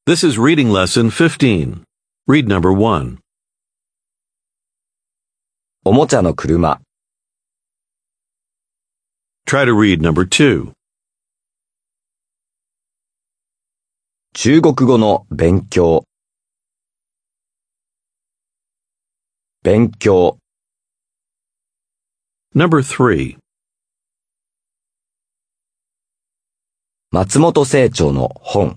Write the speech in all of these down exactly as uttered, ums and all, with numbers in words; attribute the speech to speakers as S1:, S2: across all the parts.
S1: This is reading lesson fifteen. Read number one.
S2: おもちゃの車、
S1: Try to read number two.
S2: 中国語の勉強、勉強、
S1: Number three.
S2: 松本清張の本、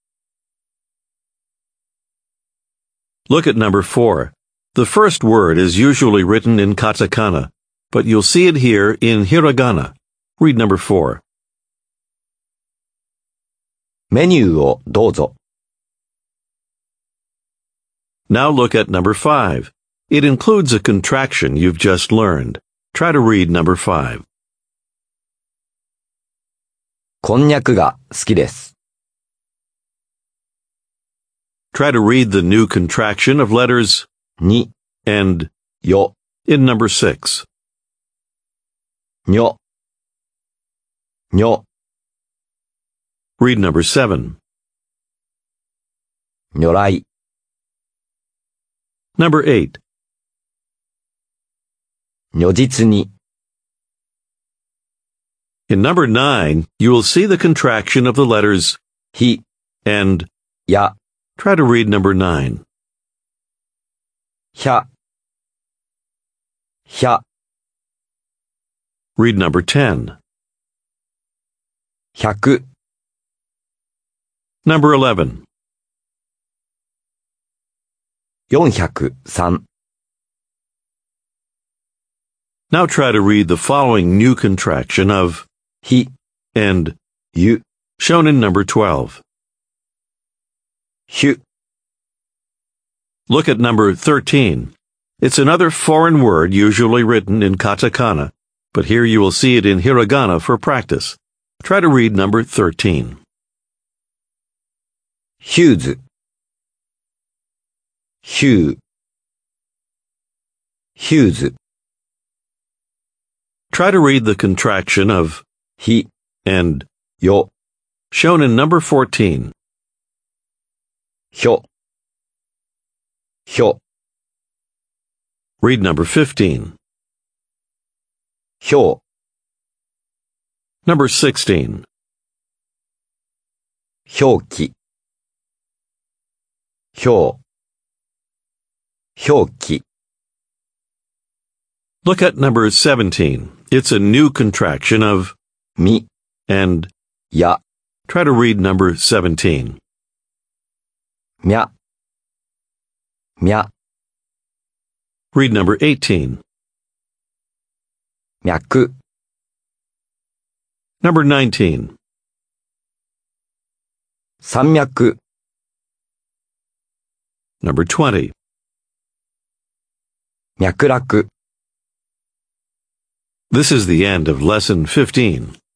S1: Look at number four. The first word is usually written in katakana, but you'll see it here in hiragana. Read number four.
S2: メニューをどうぞ。
S1: Now look at number five. It includes a contraction you've just learned. Try to read number five.
S2: こんにゃくが好きです。
S1: Try to read the new contraction of letters
S2: に、
S1: and
S2: よ、
S1: in number six.
S2: にょ、にょ、
S1: Read number seven.
S2: 如来、
S1: Number eight.
S2: 如実に、
S1: In number nine, you will see the contraction of the letters
S2: ひ、
S1: and.
S2: や、
S1: Try to read number nine.
S2: ひゃ、ひゃ、
S1: Read number ten.
S2: 百、
S1: Number eleven.
S2: 四百三、
S1: Now try to read the following new contraction of
S2: ひ、
S1: and
S2: ゆ、
S1: shown in number twelve.
S2: ひゅ、
S1: Look at number thirteen. It's another foreign word usually written in katakana, but here you will see it in hiragana for practice. Try to read number thirteen.
S2: ヒューズ、ヒュー、ヒューズ、
S1: Try to read the contraction of
S2: ひ、
S1: and
S2: よ、
S1: shown in number fourteen.
S2: ひょ、ひょ、
S1: Read number fifteen.
S2: ひょ
S1: Number sixteen.
S2: う、表記、表、表記、
S1: Look at number seventeen. It's a new contraction of
S2: み、
S1: and.
S2: や、
S1: Try to read number seventeen.
S2: みゃ、みゃ、
S1: Read number eighteen.
S2: 脈、
S1: Number nineteen.
S2: 山脈、
S1: Number twenty.
S2: 脈絡。
S1: This is the end of lesson fifteen.